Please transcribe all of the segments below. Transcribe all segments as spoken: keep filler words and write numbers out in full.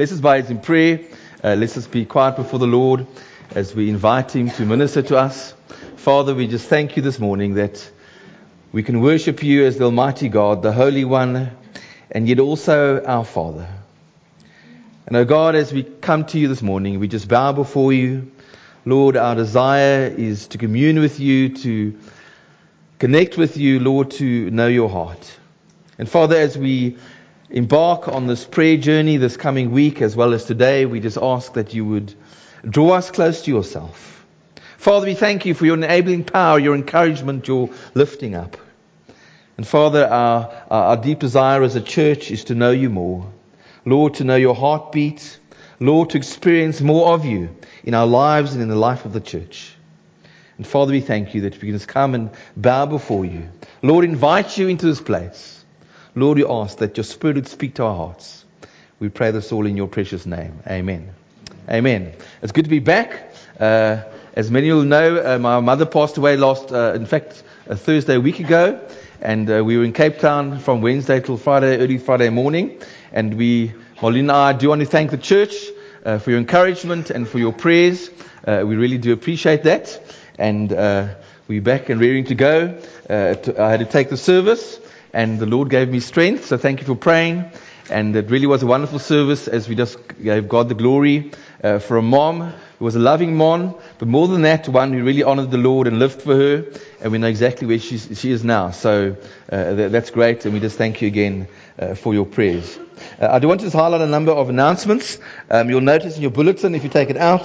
Bless us by us in prayer. Uh, let us be quiet before the Lord as we invite Him to minister to us. Father, we just thank you this morning that we can worship you as the Almighty God, the Holy One, and yet also our Father. And oh God, as we come to you this morning, we just bow before you. Lord, our desire is to commune with you, to connect with you, Lord, to know your heart. And Father, as we embark on this prayer journey this coming week as well as today, we just ask that you would draw us close to yourself. Father, we thank you for your enabling power, your encouragement, your lifting up. And Father, our, our deep desire as a church is to know you more. Lord, to know your heartbeat. Lord, to experience more of you in our lives and in the life of the church. And Father, we thank you that we can just come and bow before you. Lord, invite you into this place. Lord, we ask that your Spirit would speak to our hearts. We pray this all in your precious name. Amen. Amen. It's good to be back. Uh, as many of you know, uh, my mother passed away last, uh, in fact, a Thursday a week ago. And uh, we were in Cape Town from Wednesday till Friday, early Friday morning. And we, Marlene and I, do want to thank the church uh, for your encouragement and for your prayers. Uh, we really do appreciate that. And uh, we're back and rearing to go. Uh, to, I had to take the service. And the Lord gave me strength, so thank you for praying. And it really was a wonderful service as we just gave God the glory uh, for a mom who was a loving mom, but more than that, one who really honored the Lord and lived for her. And we know exactly where she's, she is now. So uh, that, that's great, and we just thank you again uh, for your prayers. Uh, I do want to just highlight a number of announcements. Um, you'll notice in your bulletin, if you take it out,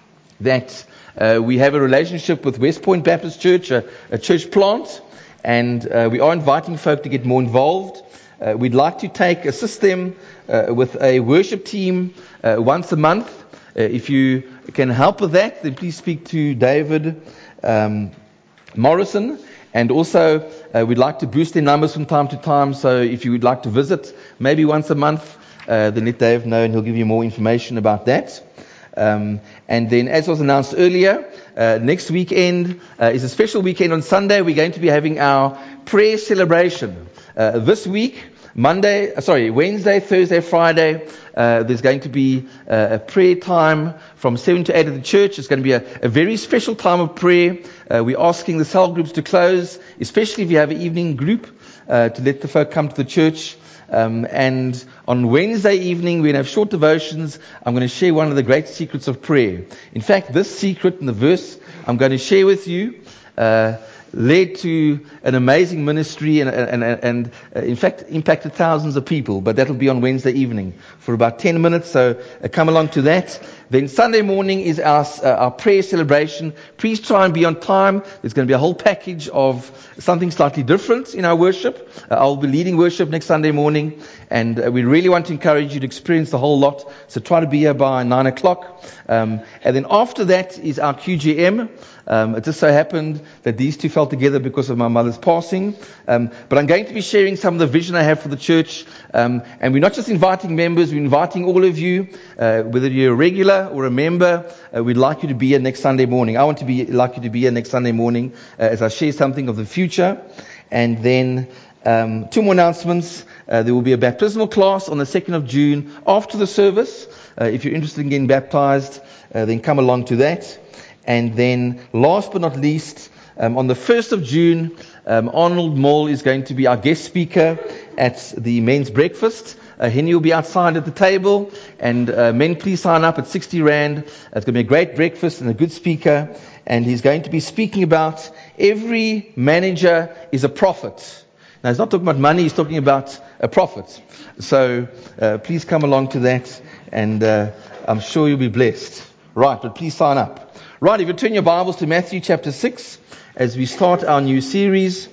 that uh, we have a relationship with West Point Baptist Church, a, a church plant. And uh, we are inviting folk to get more involved. Uh, we'd like to take, assist them uh, with a worship team uh, once a month. Uh, if you can help with that, then please speak to David um, Morrison. And also, uh, we'd like to boost their numbers from time to time. So if you would like to visit maybe once a month, uh, then let Dave know and he'll give you more information about that. Um, and then, as was announced earlier, uh, next weekend uh, is a special weekend on Sunday. We're going to be having our prayer celebration. Uh, this week, Monday, uh, sorry, Wednesday, Thursday, Friday, uh, there's going to be uh, a prayer time from seven to eight at the church. It's going to be a, a very special time of prayer. Uh, we're asking the cell groups to close, especially if you have an evening group, uh, to let the folk come to the church. Um, and on Wednesday evening, we have short devotions. I'm going to share one of the great secrets of prayer. In fact, this secret in the verse I'm going to share with you uh, led to an amazing ministry and, and, and, and uh, in fact, impacted thousands of people. But that'll be on Wednesday evening for about ten minutes. So uh, come along to that. Then Sunday morning is our, uh, our prayer celebration. Please try and be on time. There's going to be a whole package of something slightly different in our worship. Uh, I'll be leading worship next Sunday morning. And uh, we really want to encourage you to experience the whole lot. So try to be here by nine o'clock. Um, and then after that is our Q G M. Um, it just so happened that these two fell together because of my mother's passing. Um, but I'm going to be sharing some of the vision I have for the church. Um, and we're not just inviting members, we're inviting all of you, uh, whether you're a regular or a member. Uh, we'd like you to be here next Sunday morning. I want to be like you to be here next Sunday morning uh, as I share something of the future. And then um, two more announcements. Uh, there will be a baptismal class on the second of June after the service. Uh, if you're interested in getting baptized, uh, then come along to that. And then, last but not least, um, on the first of June, um, Arnold Moll is going to be our guest speaker at the men's breakfast. Uh, Henny will be outside at the table. And uh, men, please sign up at sixty rand. It's going to be a great breakfast and a good speaker. And he's going to be speaking about every manager is a prophet. Now, he's not talking about money. He's talking about a prophet. So uh, please come along to that. And uh, I'm sure you'll be blessed. Right, but please sign up. Right, if you turn your Bibles to Matthew chapter six, as we start our new series.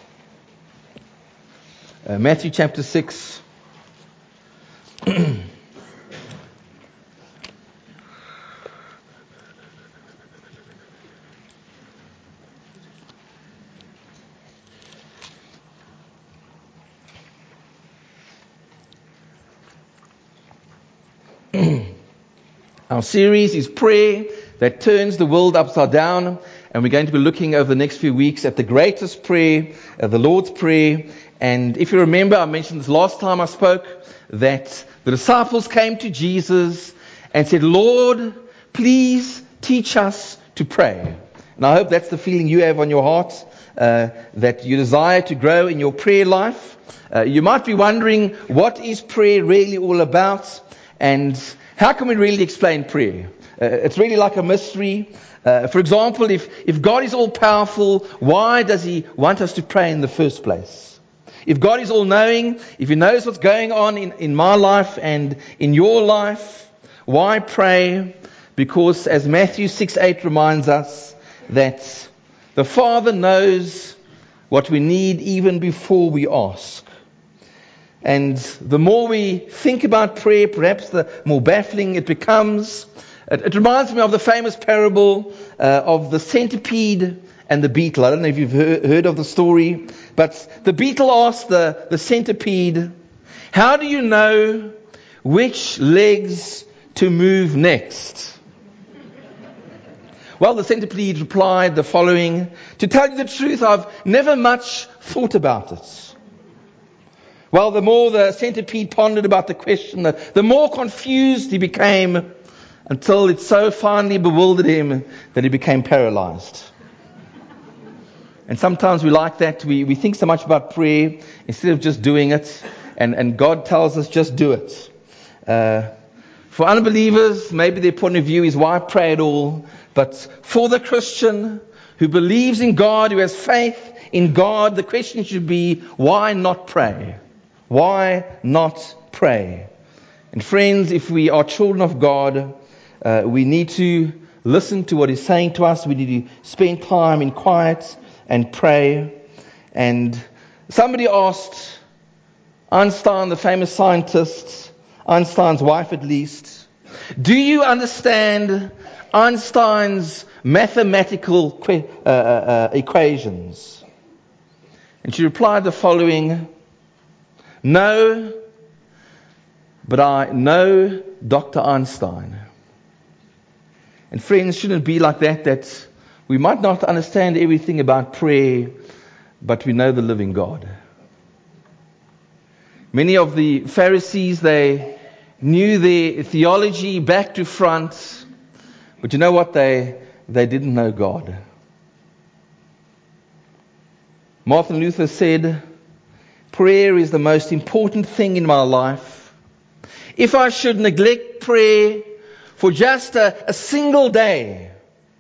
Uh, Matthew chapter six. Our series is prayer that turns the world upside down, and we're going to be looking over the next few weeks at the greatest prayer, uh, the Lord's Prayer. And if you remember, I mentioned this last time I spoke, that the The disciples came to Jesus and said, Lord, please teach us to pray. And I hope that's the feeling you have on your heart, uh, that you desire to grow in your prayer life. Uh, you might be wondering, what is prayer really all about? And how can we really explain prayer? Uh, it's really like a mystery. Uh, for example, if, if God is all powerful, why does He want us to pray in the first place? If God is all knowing, if He knows what's going on in, in my life and in your life, why pray? Because as Matthew six eight reminds us, that the Father knows what we need even before we ask. And the more we think about prayer, perhaps the more baffling it becomes. It, it reminds me of the famous parable uh, of the centipede and the beetle. I don't know if you've heard, heard of the story, but the beetle asked the, the centipede, how do you know which legs to move next? Well, the centipede replied the following, to tell you the truth, I've never much thought about it. Well, the more the centipede pondered about the question, the, the more confused he became, until it so finally bewildered him that he became paralyzed. And sometimes we like that. We, we think so much about prayer instead of just doing it. And, and God tells us just do it. Uh, for unbelievers, maybe their point of view is why pray at all? But for the Christian who believes in God, who has faith in God, the question should be, why not pray? Why not pray? And friends, if we are children of God, uh, we need to listen to what He's saying to us. We need to spend time in quiet and pray. And somebody asked Einstein, the famous scientist, Einstein's wife at least, do you understand Einstein's mathematical que- uh, uh, equations? And she replied the following, no, but I know Doctor Einstein. And friends, shouldn't it be like that, that we might not understand everything about prayer, but we know the living God. Many of the Pharisees, they knew their theology back to front, but you know what? They, they didn't know God. Martin Luther said, prayer is the most important thing in my life. If I should neglect prayer for just a, a single day,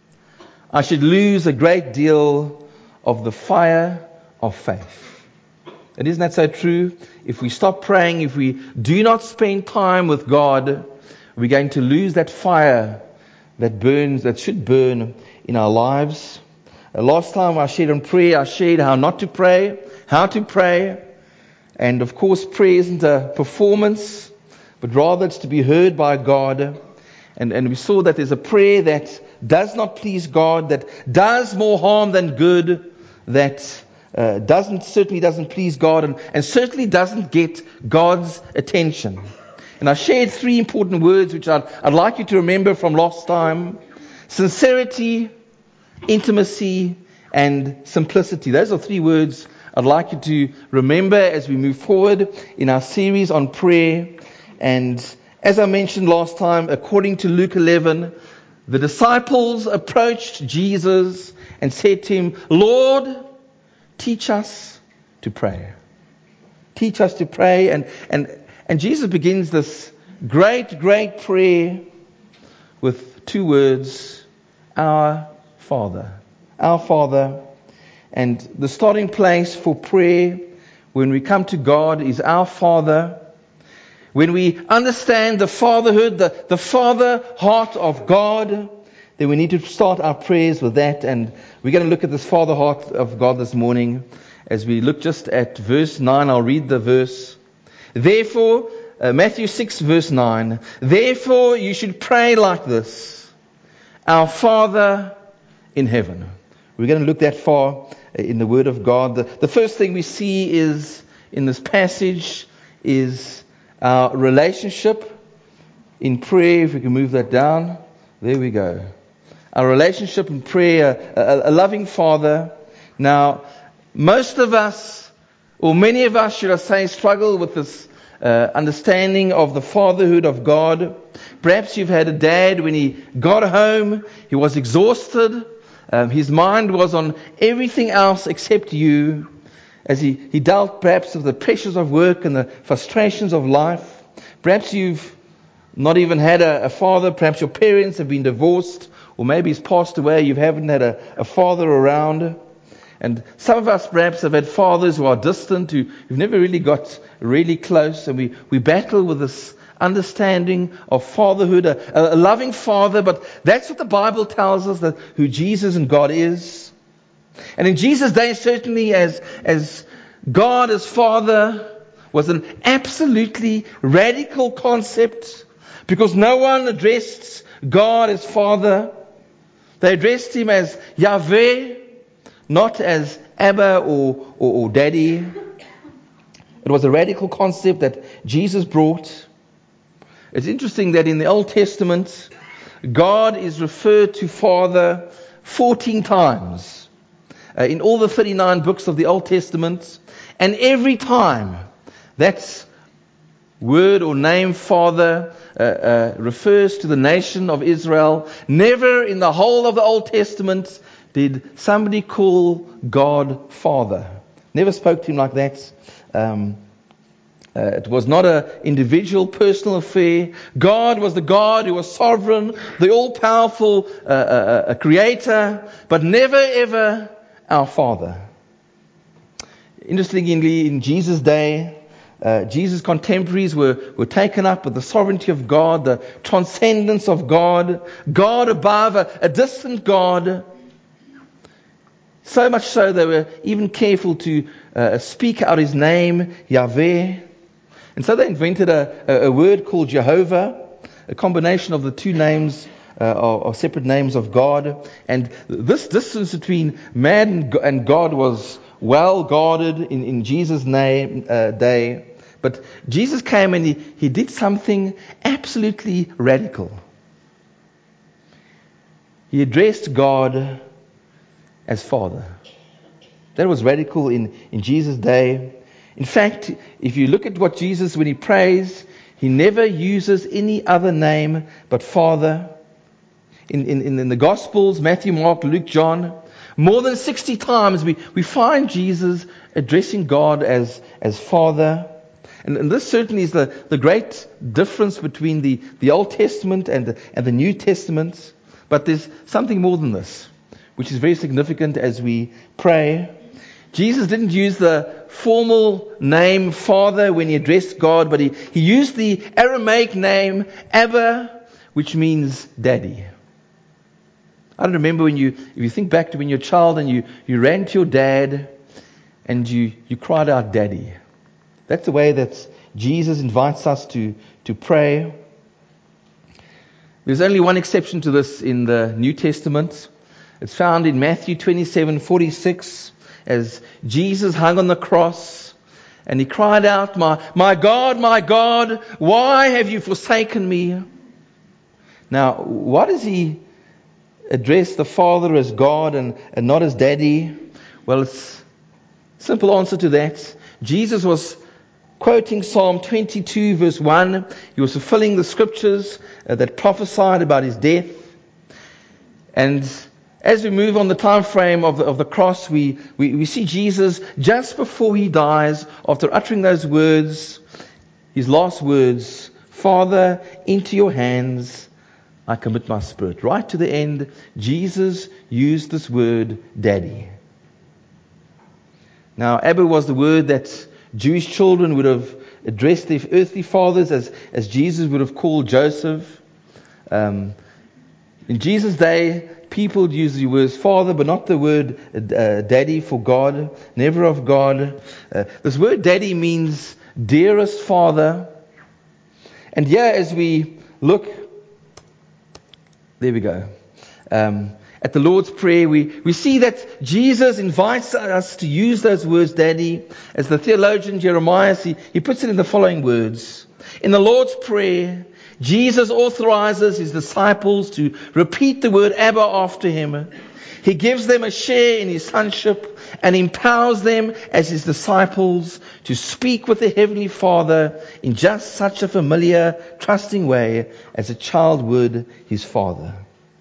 I should lose a great deal of the fire of faith. And isn't that so true? If we stop praying, if we do not spend time with God, we're going to lose that fire that burns, that should burn in our lives. Uh, last time I shared on prayer, I shared how not to pray, how to pray. And of course, prayer isn't a performance, but rather it's to be heard by God. And, and we saw that there's a prayer that does not please God, that does more harm than good, that uh, doesn't certainly doesn't please God, and, and certainly doesn't get God's attention. And I shared three important words which I'd, I'd like you to remember from last time. Sincerity, intimacy, and simplicity. Those are three words I'd like you to remember as we move forward in our series on prayer. And as I mentioned last time, according to Luke eleven, the disciples approached Jesus and said to Him, Lord, teach us to pray. Teach us to pray. And, and, and Jesus begins this great, great prayer with two words, our Father. Our Father. And the starting place for prayer when we come to God is our Father. When we understand the fatherhood, the, the father heart of God, then we need to start our prayers with that. And we're going to look at this father heart of God this morning as we look just at verse nine. I'll read the verse. Therefore, uh, Matthew six verse nine, therefore you should pray like this, our Father in heaven. We're going to look that far in the Word of God. The, the first thing we see is in this passage is our relationship in prayer. If we can move that down. There we go. Our relationship in prayer, a, a loving Father. Now, most of us, or many of us, should I say, struggle with this uh, understanding of the fatherhood of God. Perhaps you've had a dad, when he got home, he was exhausted. Um, his mind was on everything else except you, as he, he dealt perhaps with the pressures of work and the frustrations of life. Perhaps you've not even had a, a father. Perhaps your parents have been divorced, or maybe he's passed away. You haven't had a, a father around. And some of us perhaps have had fathers who are distant, who, who've never really got really close, and we, we battle with this understanding of fatherhood, a, a loving father. But that's what the Bible tells us, that who Jesus and God is. And in Jesus' day, certainly as, as God as Father was an absolutely radical concept, because no one addressed God as Father. They addressed Him as Yahweh, not as Abba or, or, or Daddy. It was a radical concept that Jesus brought. It's interesting that in the Old Testament, God is referred to Father fourteen times. Uh, in all the thirty-nine books of the Old Testament. And every time that word or name Father uh, uh, refers to the nation of Israel, never in the whole of the Old Testament did somebody call God Father. Never spoke to Him like that. Um, uh, it was not an individual, personal affair. God was the God who was sovereign, the all-powerful uh, uh, uh, creator, but never ever our Father. Interestingly, in Jesus' day, uh, Jesus' contemporaries were, were taken up with the sovereignty of God, the transcendence of God, God above, a, a distant God. So much so they were even careful to uh, speak out His name, Yahweh. And so they invented a, a, a word called Jehovah, a combination of the two names, uh, or, or separate names of God. And this distance between man and God was well guarded in, in Jesus' name, uh, day. But Jesus came and he, he did something absolutely radical. He addressed God as Father. That was radical in, in Jesus' day. In fact, if you look at what Jesus, when He prays, He never uses any other name but Father. In, in, in the Gospels, Matthew, Mark, Luke, John, more than sixty times we, we find Jesus addressing God as, as Father. And, and this certainly is the, the great difference between the, the Old Testament and the, and the New Testament. But there's something more than this, which is very significant as we pray. Jesus didn't use the formal name Father when He addressed God, but He, he used the Aramaic name Abba, which means Daddy. I don't remember when you, if you think back to when you're a child and you, you ran to your dad and you, you cried out, Daddy. That's the way that Jesus invites us to, to pray. There's only one exception to this in the New Testament. It's found in Matthew twenty-seven forty-six, as Jesus hung on the cross and He cried out, my, my God, my God, why have you forsaken me? Now, why does He address the Father as God and, and not as Daddy? Well, it's a simple answer to that. Jesus was quoting Psalm twenty-two verse one. He was fulfilling the scriptures uh, that prophesied about His death. And as we move on the time frame of the, of the cross, we, we, we see Jesus just before He dies, after uttering those words, His last words, Father, into your hands I commit my spirit. Right to the end, Jesus used this word, Daddy. Now, Abba was the word that Jewish children would have addressed their earthly fathers, as, as Jesus would have called Joseph. Um, in Jesus' day, people would use the words Father, but not the word uh, Daddy for God, never of God. Uh, this word Daddy means dearest Father. And here, as we look, there we go. Um, At the Lord's Prayer, we, we see that Jesus invites us to use those words, Daddy. As the theologian Jeremiah, he, he puts it in the following words. In the Lord's Prayer, Jesus authorizes His disciples to repeat the word Abba after Him. He gives them a share in His sonship and empowers them as His disciples to speak with the Heavenly Father in just such a familiar, trusting way as a child would his father.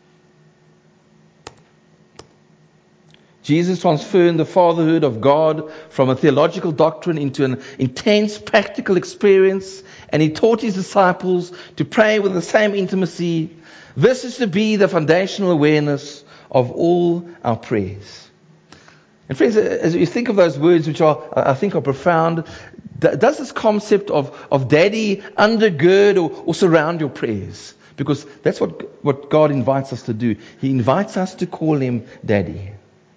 Jesus transferred the fatherhood of God from a theological doctrine into an intense practical experience, and He taught His disciples to pray with the same intimacy. This is to be the foundational awareness of all our prayers. And friends, as you think of those words, which are, I think, are profound, does this concept of, of daddy undergird or, or surround your prayers? Because that's what, what God invites us to do. He invites us to call Him Daddy.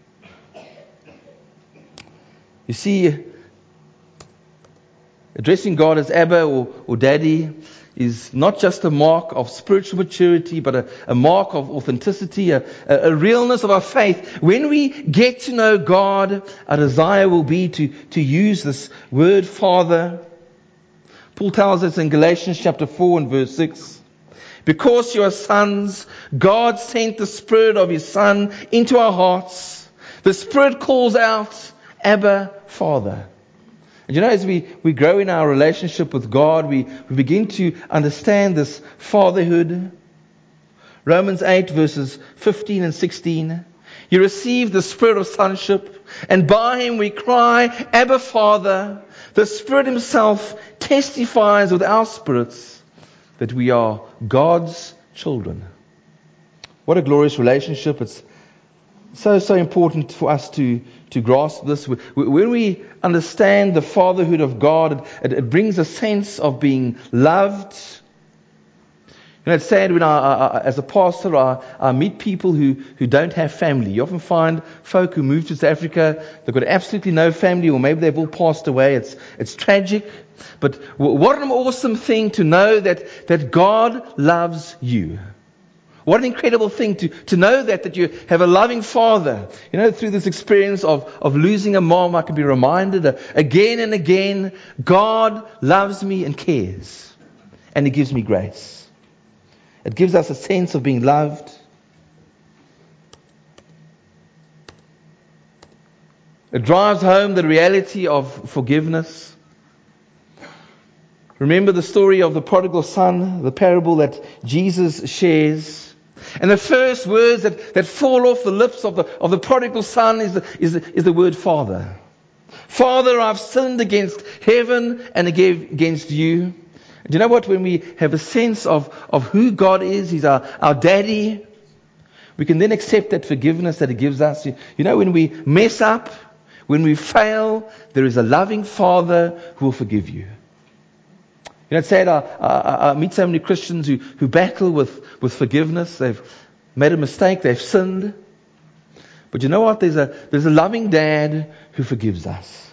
You see, addressing God as Abba or, or Daddy is not just a mark of spiritual maturity, but a, a mark of authenticity, a, a, a realness of our faith. When we get to know God, our desire will be to, to use this word Father. Paul tells us in Galatians chapter four and verse six, because you are sons, God sent the Spirit of His Son into our hearts. The Spirit calls out, Abba, Father. And you know, as we, we grow in our relationship with God, we, we begin to understand this fatherhood. Romans eight verses fifteen and sixteen. You receive the Spirit of sonship, and by Him we cry, Abba, Father. The Spirit Himself testifies with our spirits that we are God's children. What a glorious relationship. It's so, so important for us to, to grasp this. When we understand the fatherhood of God, it, it brings a sense of being loved. You know, it's sad when I, I, as a pastor, I, I meet people who, who don't have family. You often find folk who move to South Africa, they've got absolutely no family, or maybe they've all passed away. It's, it's tragic. But what an awesome thing to know that, that God loves you. What an incredible thing to, to know that, that you have a loving Father. You know, through this experience of, of losing a mom, I can be reminded uh, again and again, God loves me and cares. And He gives me grace. It gives us a sense of being loved. It drives home the reality of forgiveness. Remember the story of the prodigal son, the parable that Jesus shares. And the first words that, that fall off the lips of the, of the prodigal son is the, is, the, is the word Father. Father, I've sinned against heaven and against you. Do you know what? When we have a sense of, of who God is, He's our, our daddy, we can then accept that forgiveness that He gives us. You, you know, when we mess up, when we fail, there is a loving Father who will forgive you. You know, it's sad, I, I, I meet so many Christians who, who battle with, with forgiveness. They've made a mistake, they've sinned. But you know what? There's a, there's a loving dad who forgives us.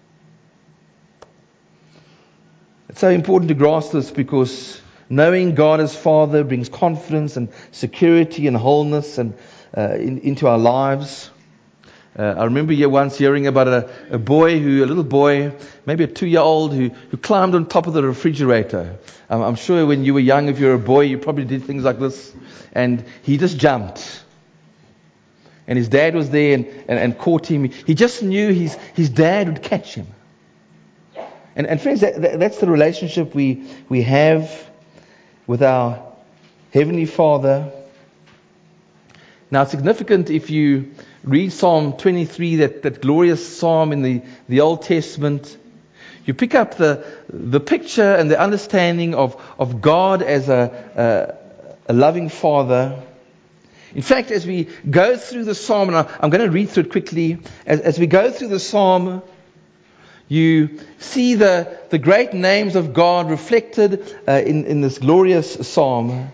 It's so important to grasp this, because knowing God as Father brings confidence and security and wholeness and uh, in, into our lives. Uh, I remember here once hearing about a, a boy who, a little boy, maybe a two-year-old, who, who climbed on top of the refrigerator. Um, I'm sure when you were young, if you were a boy, you probably did things like this. And he just jumped. And his dad was there and, and, and caught him. He just knew his, his dad would catch him. And, and friends, that, that, that's the relationship we, we have with our Heavenly Father. Now, it's significant if you read Psalm twenty-three, that, that glorious psalm in the, the Old Testament. You pick up the the picture and the understanding of, of God as a, a, a loving Father. In fact, as we go through the psalm, and I, I'm going to read through it quickly. As, as we go through the psalm, you see the, the great names of God reflected uh, in, in this glorious psalm.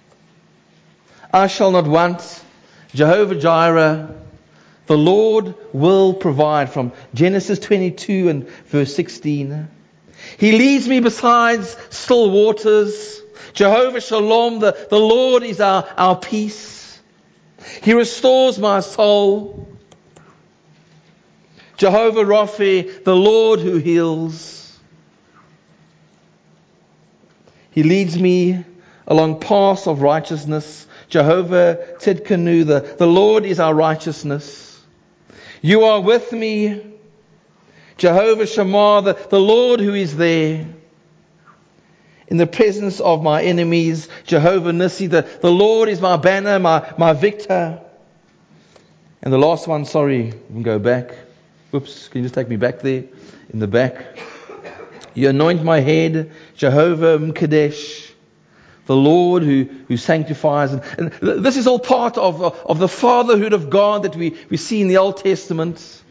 I shall not want, Jehovah Jireh, the Lord will provide, from Genesis twenty-two and verse sixteen. He leads me beside still waters. Jehovah Shalom, the, the Lord is our, our peace. He restores my soul. Jehovah Rapha, the Lord who heals. He leads me along paths of righteousness Jehovah Tzidkenu, the, the Lord is our righteousness. You are with me, Jehovah Shammah, the, the Lord who is there. In the presence of my enemies, Jehovah Nissi, the, the Lord is my banner, my, my victor. And the last one, sorry, we can go back. Whoops, can you just take me back there? In the back. You anoint my head, Jehovah M'Kadesh, the Lord who, who sanctifies. And, and this is all part of, of the fatherhood of God that we, we see in the Old Testament.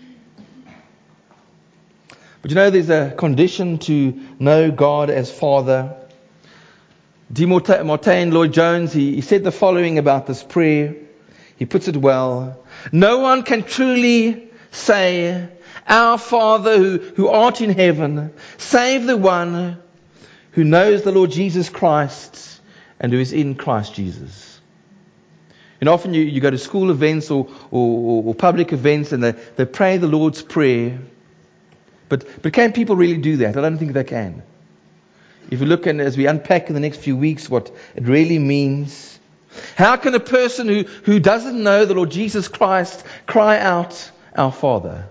But you know, there's a condition to know God as Father. D. Martyn Lloyd-Jones, he, he said the following about this prayer. He puts it well. No one can truly say, Our Father who, who art in heaven, save the one who knows the Lord Jesus Christ and who is in Christ Jesus. And often you, you go to school events or, or, or public events and they, they pray the Lord's Prayer. But, but can people really do that? I don't think they can. If you look and as we unpack in the next few weeks what it really means, how can a person who, who doesn't know the Lord Jesus Christ cry out, Our Father?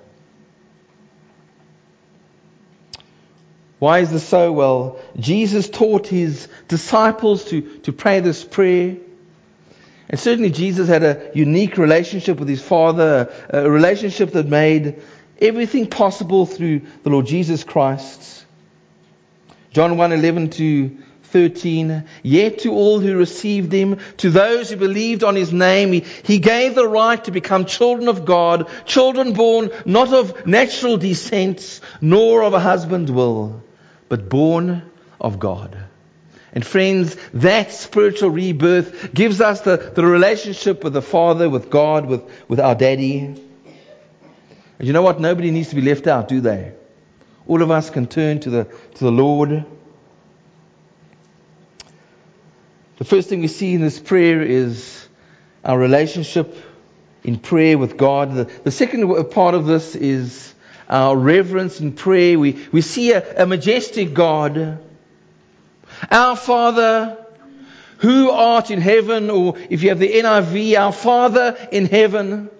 Why is this so? Well, Jesus taught his disciples to, to pray this prayer. And certainly Jesus had a unique relationship with his Father, a, a relationship that made everything possible through the Lord Jesus Christ. John one eleven to thirteen. Yet to all who received him, to those who believed on his name, he, he gave the right to become children of God, children born not of natural descent, nor of a husband's will, but born of God. And friends, that spiritual rebirth gives us the, the relationship with the Father, with God, with, with our Daddy. And you know what? Nobody needs to be left out, do they? All of us can turn to the to the Lord. The first thing we see in this prayer is our relationship in prayer with God. The, the second part of this is our reverence in prayer. We, we see a, a majestic God. Our Father, who art in heaven, or if you have the N I V, our Father in heaven.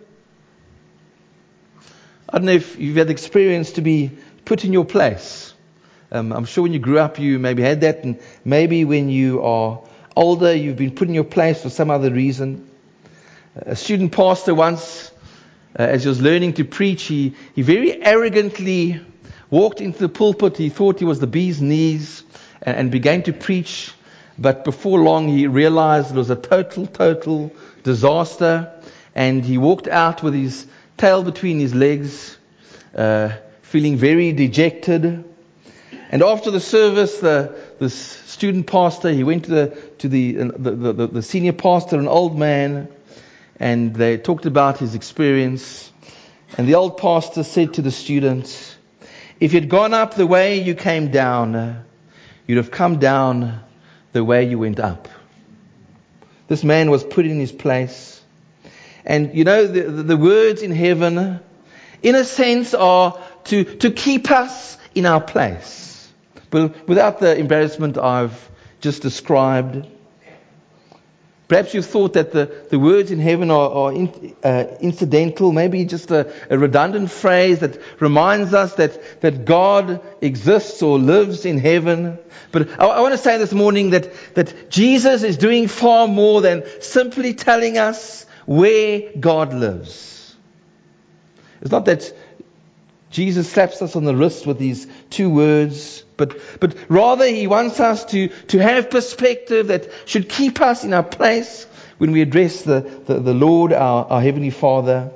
I don't know if you've had the experience to be put in your place. Um, I'm sure when you grew up you maybe had that, and maybe when you are older you've been put in your place for some other reason. A student pastor once, uh, as he was learning to preach, he, he very arrogantly walked into the pulpit. He thought he was the bee's knees and, and began to preach. But before long he realized it was a total, total disaster. And he walked out with his tail between his legs, uh, feeling very dejected. And after the service, the this student pastor, he went to the to the, uh, the, the the senior pastor, an old man, and they talked about his experience. And the old pastor said to the student, "If you'd gone up the way you came down, you'd have come down the way you went up." This man was put in his place. And you know, the, the words in heaven, in a sense, are to, to keep us in our place. But without the embarrassment I've just described. Perhaps you've thought that the, the words in heaven are, are in, uh, incidental, maybe just a, a redundant phrase that reminds us that, that God exists or lives in heaven. But I, I want to say this morning that, that Jesus is doing far more than simply telling us where God lives. It's not that Jesus slaps us on the wrist with these two words, but but rather He wants us to, to have perspective that should keep us in our place when we address the, the, the Lord, our, our Heavenly Father.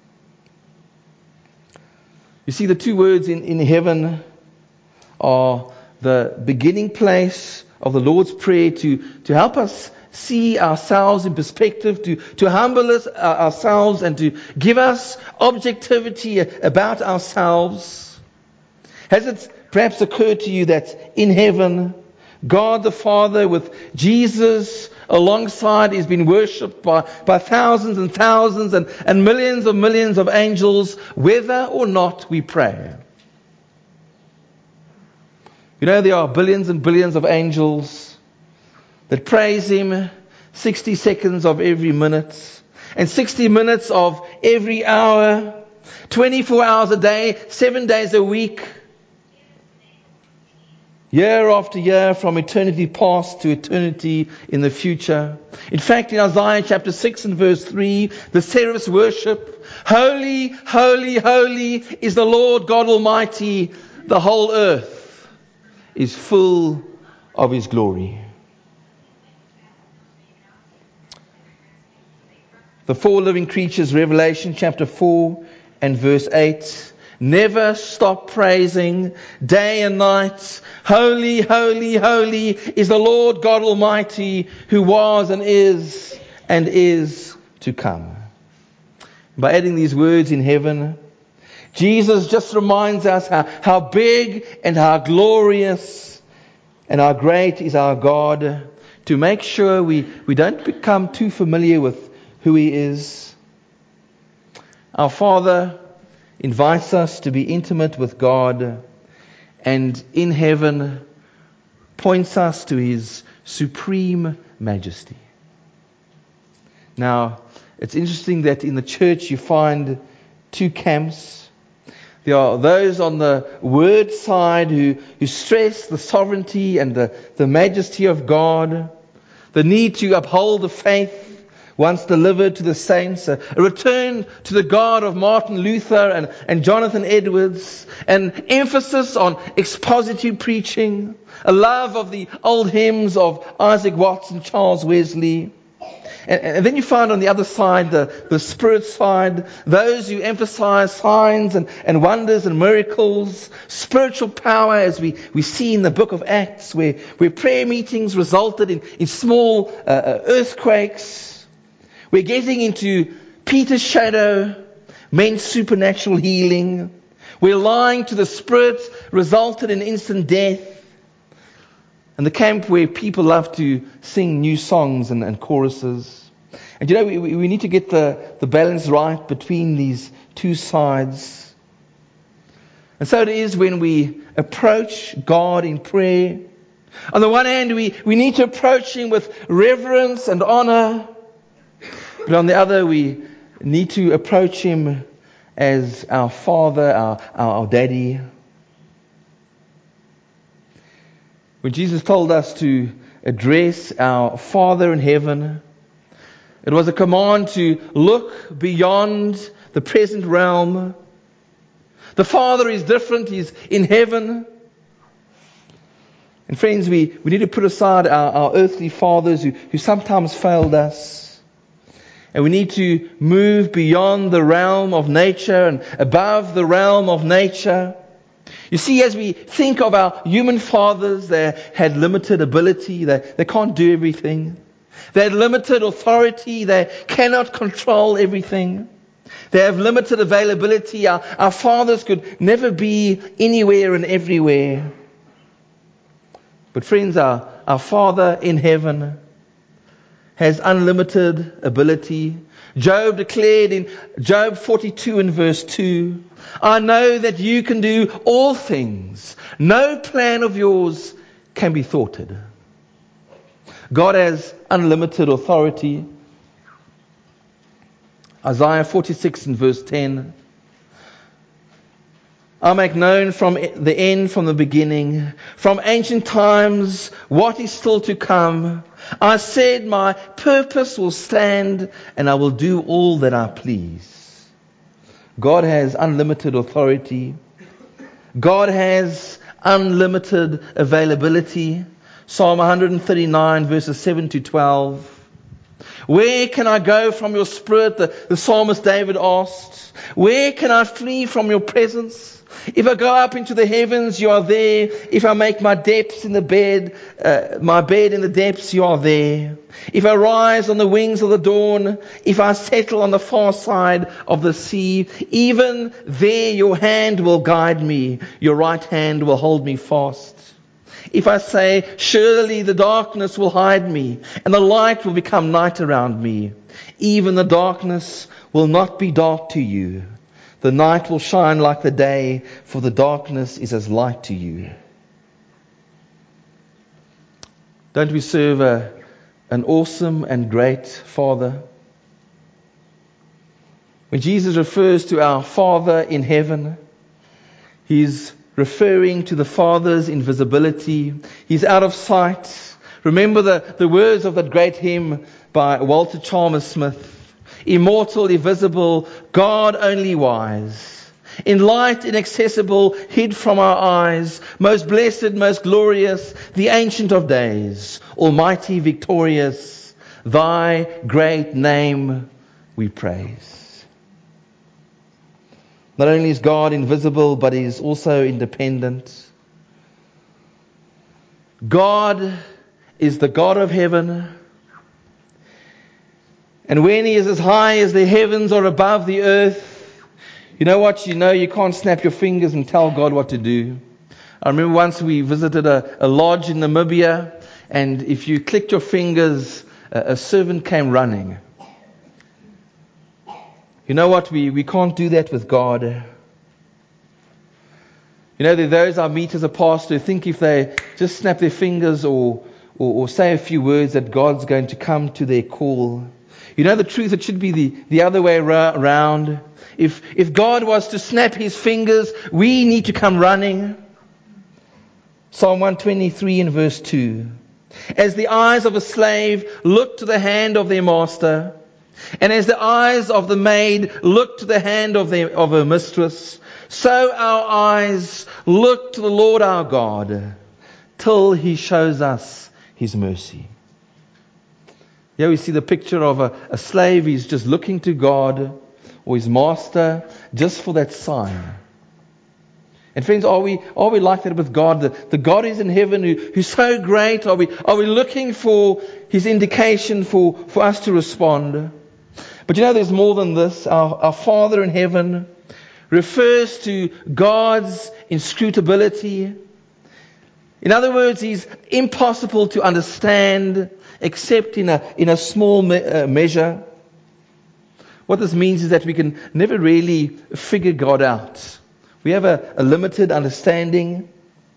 You see, the two words in, in heaven are the beginning place of the Lord's Prayer to, to help us see ourselves in perspective, to, to humble us, uh, ourselves and to give us objectivity about ourselves. Has it perhaps occurred to you that in heaven, God the Father with Jesus alongside is being worshipped by, by thousands and thousands and, and millions of millions of angels, whether or not we pray? You know, there are billions and billions of angels that praise Him, sixty seconds of every minute, and sixty minutes of every hour, twenty-four hours a day, seven days a week, year after year, from eternity past to eternity in the future. In fact, in Isaiah chapter six and verse three, the seraphs worship, "Holy, holy, holy is the Lord God Almighty. The whole earth is full of His glory." The four living creatures, Revelation chapter four and verse eight, never stop praising day and night. "Holy, holy, holy is the Lord God Almighty, who was and is and is to come." By adding these words "in heaven," Jesus just reminds us how, how big and how glorious and how great is our God, to make sure we, we don't become too familiar with who He is. Our Father invites us to be intimate with God, and in heaven points us to His supreme majesty. Now, it's interesting that in the church you find two camps. There are those on the word side who, who stress the sovereignty and the, the majesty of God, the need to uphold the faith once delivered to the saints, a, a return to the God of Martin Luther and, and Jonathan Edwards, an emphasis on expository preaching, a love of the old hymns of Isaac Watts and Charles Wesley. And, and then you find on the other side, the, the spirit side, those who emphasize signs and, and wonders and miracles, spiritual power, as we, we see in the book of Acts, where, where prayer meetings resulted in, in small uh, earthquakes. We're getting into Peter's shadow meant supernatural healing. We're lying to the Spirit resulted in instant death. And the camp where people love to sing new songs and, and choruses. And you know, we, we need to get the, the balance right between these two sides. And so it is when we approach God in prayer. On the one hand, we, we need to approach Him with reverence and honor. But on the other, we need to approach Him as our Father, our, our, our Daddy. When Jesus told us to address our Father in heaven, it was a command to look beyond the present realm. The Father is different. He's in heaven. And friends, we, we need to put aside our, our earthly fathers who, who sometimes failed us. And we need to move beyond the realm of nature and above the realm of nature. You see, as we think of our human fathers, they had limited ability. They, they can't do everything. They had limited authority. They cannot control everything. They have limited availability. Our, our fathers could never be anywhere and everywhere. But friends, our, our Father in heaven has unlimited ability. Job declared in Job forty-two and verse two, "I know that you can do all things. No plan of yours can be thwarted." God has unlimited authority. Isaiah forty-six and verse ten, "I make known from the end, from the beginning, from ancient times, what is still to come. I said, my purpose will stand, and I will do all that I please." God has unlimited authority. God has unlimited availability. Psalm one thirty-nine, verses seven to twelve. "Where can I go from your spirit?" The, the psalmist David asked. "Where can I flee from your presence? If I go up into the heavens, you are there. If I make my depths in the bed, uh, my bed in the depths, you are there. If I rise on the wings of the dawn, if I settle on the far side of the sea, even there your hand will guide me. Your right hand will hold me fast. If I say, surely the darkness will hide me, and the light will become night around me, even the darkness will not be dark to you. The night will shine like the day, for the darkness is as light to you." Don't we serve a, an awesome and great Father. When Jesus refers to our Father in heaven, He's referring to the Father's invisibility. He's out of sight. Remember the, the words of that great hymn by Walter Chalmers Smith. Immortal, invisible, God only wise. In light inaccessible, hid from our eyes. Most blessed, most glorious, the Ancient of Days. Almighty, victorious, Thy great name we praise. Not only is God invisible, but He is also independent. God is the God of heaven. And when He is as high as the heavens or above the earth, you know what? You know you can't snap your fingers and tell God what to do. I remember once we visited a, a lodge in Namibia, and if you clicked your fingers, a, a servant came running. You know what? We, we can't do that with God. You know, there are those I meet as a pastor who think if they just snap their fingers or, or, or say a few words that God's going to come to their call. You know the truth, it should be the, the other way around. If, if God was to snap His fingers, we need to come running. Psalm one twenty-three in verse two. As the eyes of a slave look to the hand of their master, and as the eyes of the maid look to the hand of, their, of her mistress, so our eyes look to the Lord our God, till He shows us His mercy. Here we see the picture of a, a slave. He's just looking to God or his master just for that sign. And friends, are we are we like that with God? The, the God is in heaven who, who's so great. Are we are we looking for His indication for, for us to respond? But you know, there's more than this. Our, our Father in heaven refers to God's inscrutability. In other words, He's impossible to understand except in a in a small me- uh, measure. What this means is that we can never really figure God out. We have a, a limited understanding.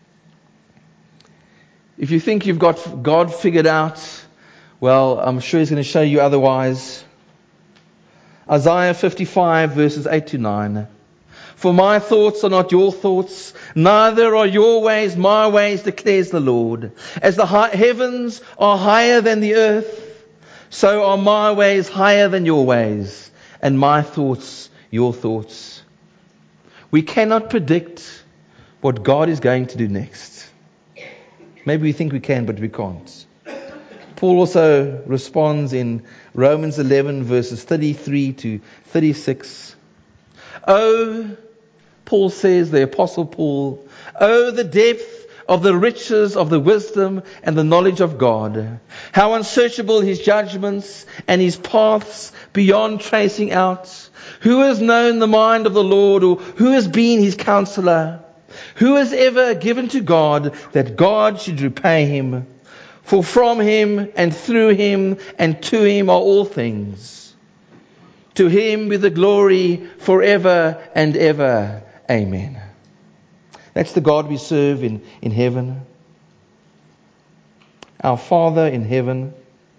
If you think you've got God figured out, well, I'm sure He's going to show you otherwise. Isaiah fifty-five verses eight to nine. For my thoughts are not your thoughts, neither are your ways my ways, declares the Lord. As the high, heavens are higher than the earth, so are my ways higher than your ways, and my thoughts your thoughts. We cannot predict what God is going to do next. Maybe we think we can, but we can't. Paul also responds in Romans eleven verses thirty-three to thirty-six. Oh, Paul says, the Apostle Paul, oh, the depth of the riches of the wisdom and the knowledge of God. How unsearchable His judgments and His paths beyond tracing out. Who has known the mind of the Lord, or who has been His counselor? Who has ever given to God that God should repay him? For from Him and through Him and to Him are all things. To Him be the glory forever and ever. Amen. That's the God we serve in, in heaven. Our Father in heaven.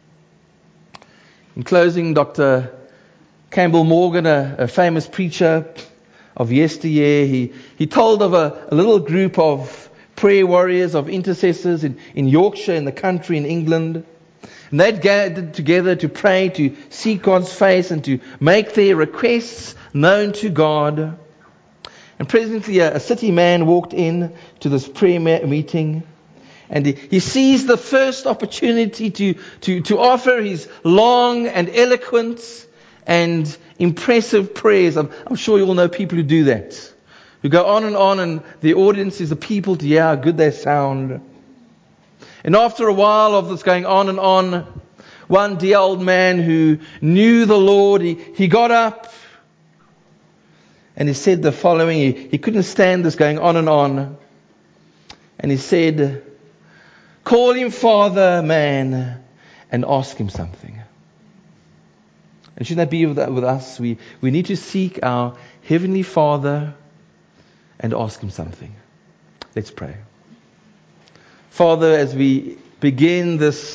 In closing, Doctor Campbell Morgan, a, a famous preacher of yesteryear, he, he told of a, a little group of prayer warriors, of intercessors in, in Yorkshire, in the country in England. And they'd gathered together to pray, to seek God's face, and to make their requests known to God. And presently a, a city man walked in to this prayer meeting, and he, he seized the first opportunity to, to, to offer his long and eloquent and impressive prayers. I'm, I'm sure you all know people who do that, who go on and on, and the audience is the people to hear how good they sound. And after a while of this going on and on, one dear old man who knew the Lord, he, he got up and he said the following. He, he couldn't stand this going on and on. And he said, call him Father, man, and ask him something. And shouldn't that be with, with us? We, we need to seek our Heavenly Father and ask Him something. Let's pray. Father, as we begin this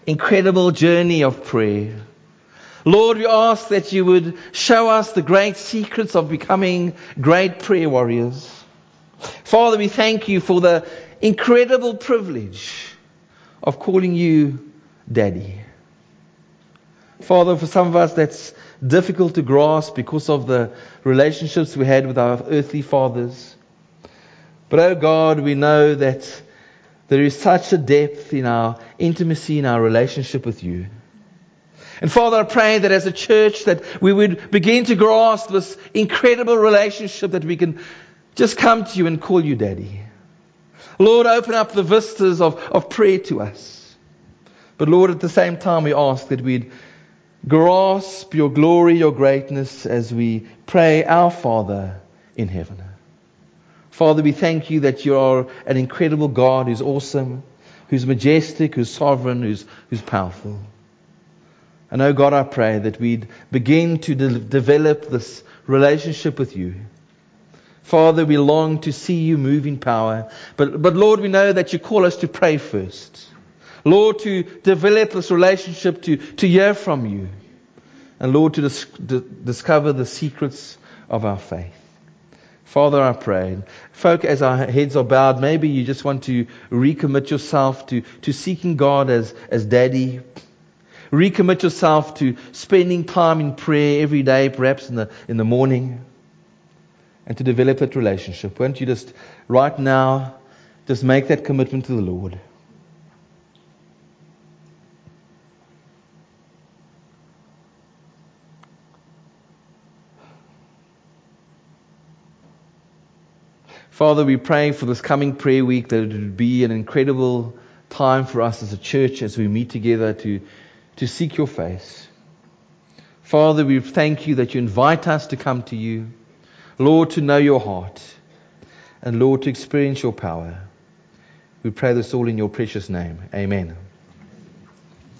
incredible journey of prayer. Lord, we ask that you would show us the great secrets of becoming great prayer warriors. Father, we thank you for the incredible privilege of calling you Daddy. Father, for some of us that's difficult to grasp because of the relationships we had with our earthly fathers. But oh God, we know that there is such a depth in our intimacy, in our relationship with you. And Father, I pray that as a church that we would begin to grasp this incredible relationship, that we can just come to you and call you Daddy. Lord, open up the vistas of, of prayer to us. But Lord, at the same time, we ask that we'd grasp your glory, your greatness as we pray, our Father in heaven. Father, we thank you that you are an incredible God who's awesome, who's majestic, who's sovereign, who's, who's powerful. And oh God, I pray that we'd begin to de- develop this relationship with you. Father, we long to see you move in power. But, but Lord, we know that you call us to pray first. Lord, to develop this relationship, to, to hear from you. And Lord, to dis- d- discover the secrets of our faith. Father, I pray. Folk, as our heads are bowed, maybe you just want to recommit yourself to, to seeking God as, as Daddy. Recommit yourself to spending time in prayer every day, perhaps in the, in the morning. And to develop that relationship. Won't you just, right now, just make that commitment to the Lord. Father, we pray for this coming prayer week that it would be an incredible time for us as a church as we meet together to, to seek your face. Father, we thank you that you invite us to come to you. Lord, to know your heart. And Lord, to experience your power. We pray this all in your precious name. Amen.